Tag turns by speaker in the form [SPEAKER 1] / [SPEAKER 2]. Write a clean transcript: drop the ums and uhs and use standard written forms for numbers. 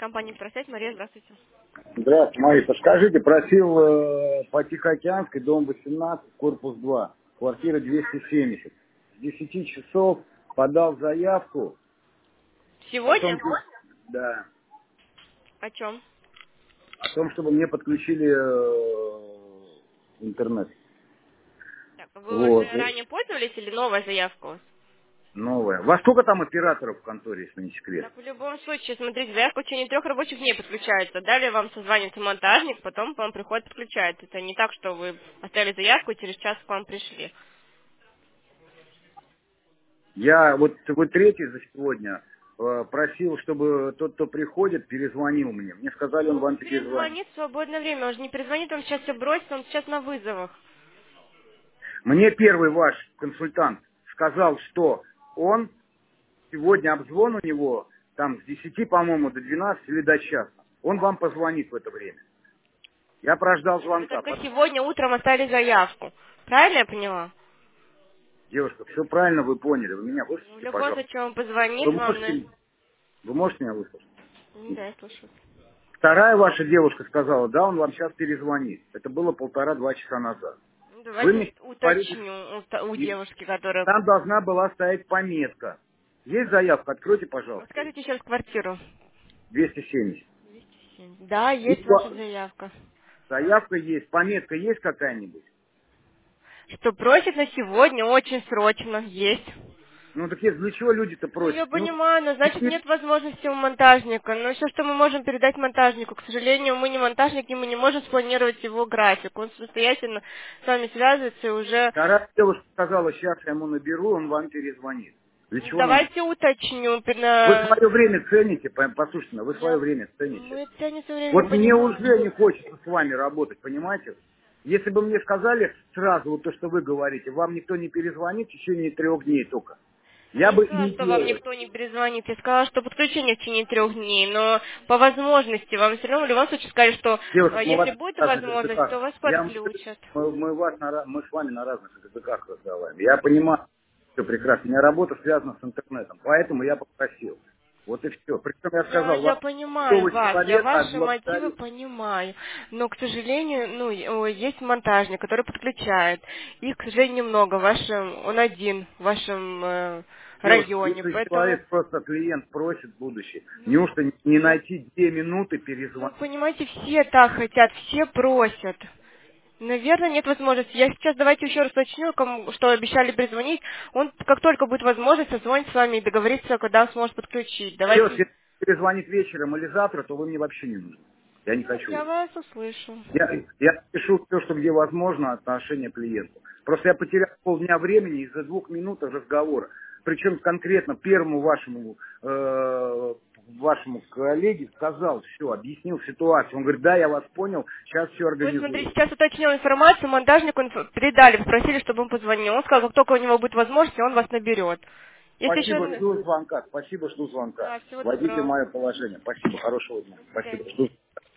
[SPEAKER 1] Компания «Просять». Мария, здравствуйте.
[SPEAKER 2] Здравствуйте, Мария. Подскажите, просил по Тихоокеанской, дом 18, корпус 2, квартира 270. С 10 часов подал заявку о том,
[SPEAKER 1] Сегодня?
[SPEAKER 2] да,
[SPEAKER 1] О чем?
[SPEAKER 2] о том, чтобы мне подключили интернет.
[SPEAKER 1] Так, вы уже
[SPEAKER 2] Вот.
[SPEAKER 1] ранее пользовались или новая заявка у вас?
[SPEAKER 2] Новое. Во сколько там операторов в конторе, если не секрет?
[SPEAKER 1] Так, в любом случае, смотрите, заявка в течение 3 рабочих дней подключается. Далее вам созванивается монтажник, потом к вам приходит, подключается. Это не так, что вы оставили заявку и через час к вам пришли.
[SPEAKER 2] Я вот вы третий за сегодня просил, чтобы тот, кто приходит, перезвонил мне. Мне сказали, он
[SPEAKER 1] Ну,
[SPEAKER 2] вам перезвонит.
[SPEAKER 1] перезвонит в свободное время. Он же не перезвонит, он сейчас все бросит, он сейчас на вызовах.
[SPEAKER 2] Мне первый ваш консультант сказал, что он сегодня обзвон у него там с 10, по-моему, до 12 или до часа. Он вам позвонит в это время. Я прождал
[SPEAKER 1] Нет, вы
[SPEAKER 2] звонка.
[SPEAKER 1] только сегодня утром оставили заявку. Правильно я поняла?
[SPEAKER 2] Девушка, все правильно вы поняли. Вы меня
[SPEAKER 1] В
[SPEAKER 2] выслушайте,
[SPEAKER 1] любом
[SPEAKER 2] пожалуйста.
[SPEAKER 1] случае он
[SPEAKER 2] Вы
[SPEAKER 1] позвонит вам на...
[SPEAKER 2] можете, вы можете меня выслушать?
[SPEAKER 1] Да, я слушаю.
[SPEAKER 2] Вторая ваша девушка сказала, да, он вам сейчас перезвонит. Это было 1,5-2 часа назад.
[SPEAKER 1] Ну,
[SPEAKER 2] Вы
[SPEAKER 1] давайте
[SPEAKER 2] мне говорите,
[SPEAKER 1] уточню у
[SPEAKER 2] и
[SPEAKER 1] девушки, которая...
[SPEAKER 2] там должна была стоять пометка. Есть заявка? Откройте, пожалуйста, ее.
[SPEAKER 1] Скажите еще раз квартиру.
[SPEAKER 2] 270.
[SPEAKER 1] 207. Да,
[SPEAKER 2] И
[SPEAKER 1] есть ваша заявка.
[SPEAKER 2] заявка есть, пометка есть какая-нибудь?
[SPEAKER 1] Что просит на сегодня, очень срочно, есть.
[SPEAKER 2] Ну так для чего люди-то
[SPEAKER 1] Ну,
[SPEAKER 2] просят?
[SPEAKER 1] я
[SPEAKER 2] Ну,
[SPEAKER 1] понимаю, но значит нет возможности у монтажника. Но все, что мы можем передать монтажнику, к сожалению, мы не монтажники, мы не можем спланировать его график. Он самостоятельно с вами связывается и уже...
[SPEAKER 2] вторая девушка сказала, сейчас я ему наберу, он вам перезвонит. Для чего нужно?
[SPEAKER 1] Давайте уточню.
[SPEAKER 2] Вы свое время цените, послушайте, вы свое
[SPEAKER 1] Я...
[SPEAKER 2] время цените.
[SPEAKER 1] Мы ценится время,
[SPEAKER 2] Вот мне
[SPEAKER 1] понимаю.
[SPEAKER 2] уже не хочется с вами работать, понимаете? Если бы мне сказали сразу вот то, что вы говорите, вам никто не перезвонит в течение 3 дней только,
[SPEAKER 1] Я
[SPEAKER 2] я
[SPEAKER 1] не
[SPEAKER 2] бы и
[SPEAKER 1] сказала,
[SPEAKER 2] не
[SPEAKER 1] что вам
[SPEAKER 2] делал.
[SPEAKER 1] никто не перезвонит. Я сказала, что подключение в течение 3 дней. Но по возможности вам все равно в любом случае сказали, что
[SPEAKER 2] Девушка, мы
[SPEAKER 1] если
[SPEAKER 2] вас
[SPEAKER 1] будет
[SPEAKER 2] на разных
[SPEAKER 1] возможность, то
[SPEAKER 2] языках.
[SPEAKER 1] вас
[SPEAKER 2] Я вам
[SPEAKER 1] подключат.
[SPEAKER 2] мы с вами на разных языках разговариваем. Я понимаю, все прекрасно. У меня работа связана с интернетом, поэтому я попросил. Вот и все. Причем я сказал,
[SPEAKER 1] Я
[SPEAKER 2] вам
[SPEAKER 1] понимаю
[SPEAKER 2] готовый
[SPEAKER 1] вас, я
[SPEAKER 2] человек,
[SPEAKER 1] ваши мотивы
[SPEAKER 2] отблагодарить.
[SPEAKER 1] понимаю, но, к сожалению, есть монтажник, который подключает. Их, к сожалению, немного в вашем, он один в вашем
[SPEAKER 2] Девушка,
[SPEAKER 1] районе,
[SPEAKER 2] если
[SPEAKER 1] поэтому,
[SPEAKER 2] человек просто клиент просит будущее, неужто не найти 2 минуты перезвонить?
[SPEAKER 1] понимаете, все так хотят, все просят. Наверное, нет возможности. Я сейчас давайте еще раз уточню, кому, что обещали перезвонить. Он, как только будет возможность, созвонит с вами и договорится, когда он сможет подключить.
[SPEAKER 2] Девушка,
[SPEAKER 1] Давайте,
[SPEAKER 2] если перезвонит вечером или завтра, то вы мне вообще не нужны. Я не
[SPEAKER 1] я
[SPEAKER 2] хочу.
[SPEAKER 1] вас услышу.
[SPEAKER 2] Я пишу все, что где возможно, отношение к клиенту. Просто я потерял полдня времени из-за 2 минут разговора. Причем конкретно первому вашему коллеге сказал все, объяснил ситуацию. Он говорит, да, я вас понял, сейчас все
[SPEAKER 1] Вот смотри,
[SPEAKER 2] организую.
[SPEAKER 1] сейчас уточнил информацию, монтажнику передали, попросили, чтобы он позвонил. Он сказал, как только у него будет возможность, он вас наберет. Если
[SPEAKER 2] Спасибо,
[SPEAKER 1] еще...
[SPEAKER 2] жду звонка. Спасибо, жду звонка.
[SPEAKER 1] Да, всего
[SPEAKER 2] Вводите
[SPEAKER 1] доброго.
[SPEAKER 2] мое положение. Спасибо, хорошего дня.
[SPEAKER 1] До
[SPEAKER 2] Спасибо,
[SPEAKER 1] свидания.
[SPEAKER 2] жду.